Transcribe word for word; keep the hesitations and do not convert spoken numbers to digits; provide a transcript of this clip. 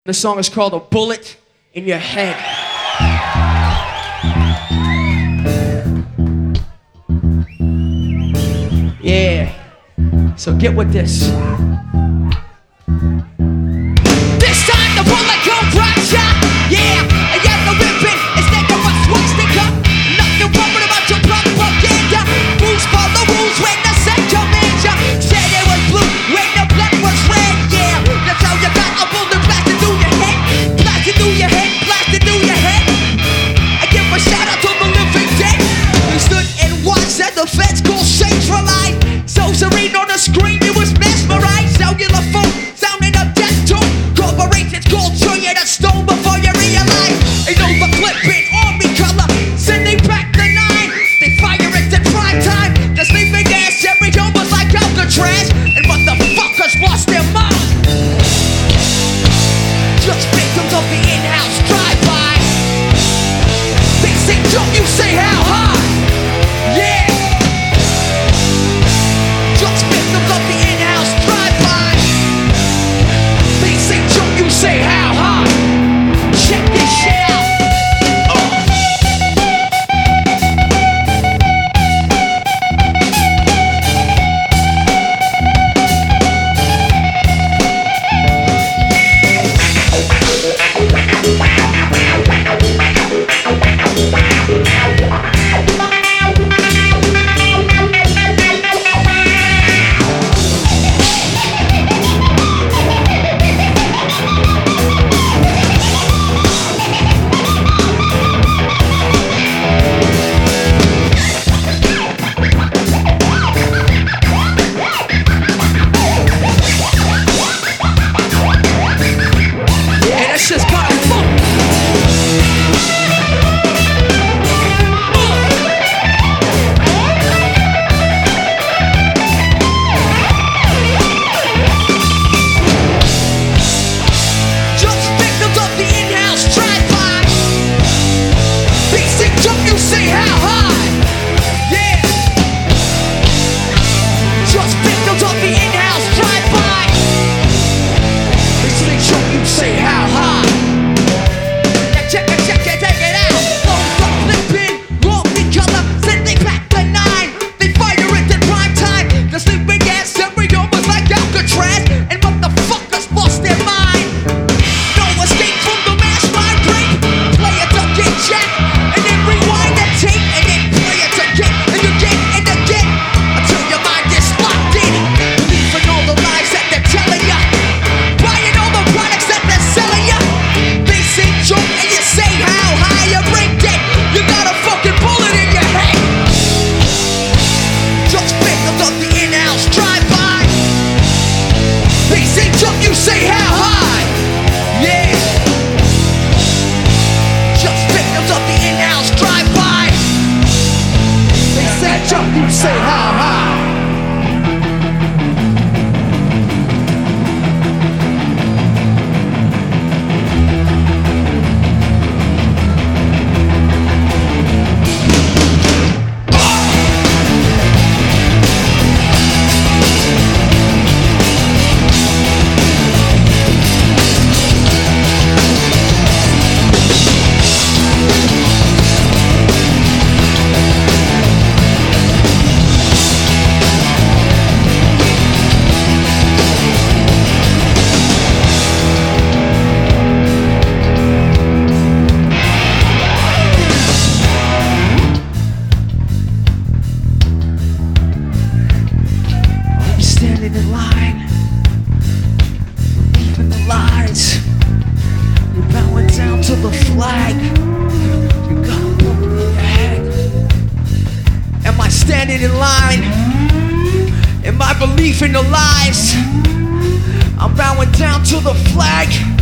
The song is called A Bullet in Your Head. Yeah, so get with this. This time the bullet comes right shot. Yeah, a yellow ribbon is neck of a swastika. Nothing wrong about your propaganda. Rules follow rules when the set commands ya. Said it was blue when the blood was red. Yeah, that's how you got a bullet blasted through your head. Blasted through your head, blasted through your head. I give a shout out to the living dead. We stood and watched as the feds called centralized. So serene on the screen, it was mesmerized. Cellular phone sounding a death tone. Corporations called show you the stone before you realize. Ain't no the flipping army color. Sending back the nine. They fire it to prime time. The sleeping gas every home was like Alcatraz. And motherfuckers lost their mind. Just victims of the in-house drive-by. They say jump, you say how high. Yeah. Just victims of the in-house drive-by. They say jump, you say how high. Check this shit out. You say how high. Standing in line, believing the lies. You're bowing down to the flag. You got a bullet in your head. Am I standing in line? Am I believing the lies? I'm bowing down to the flag.